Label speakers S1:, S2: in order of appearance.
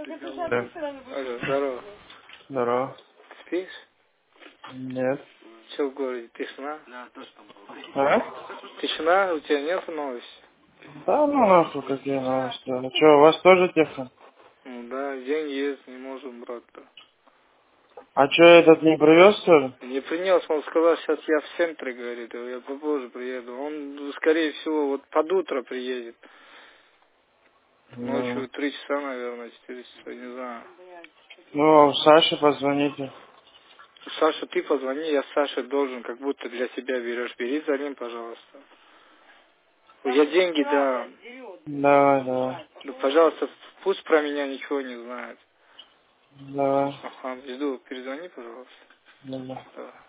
S1: Да.
S2: Алло, здорово.
S1: Здорово.
S2: Спишь?
S1: Нет.
S2: Че в городе? Тишина?
S1: А?
S2: Тишина? У тебя нет новости?
S1: Да ну нахуй, какие новости. Ну что, у вас тоже техно?
S2: Ну да, деньги есть, не можем брать-то.
S1: А что, этот не привез тоже?
S2: Не принес, он сказал, сейчас я в центре, говорит, я попозже приеду. Он, скорее всего, вот под утро приедет.
S1: Ну,
S2: Ночью 3 часа, наверное, 4 часа, не знаю.
S1: ну, Саше позвоните.
S2: Саша, ты позвони, я Саше должен, как будто для себя берешь. Бери за ним, пожалуйста. Я деньги дам.
S1: Давай, давай.
S2: Ну, пожалуйста, пусть про меня ничего не знает.
S1: Давай.
S2: Ага, жду, перезвони, пожалуйста.
S1: Давай.
S2: Давай.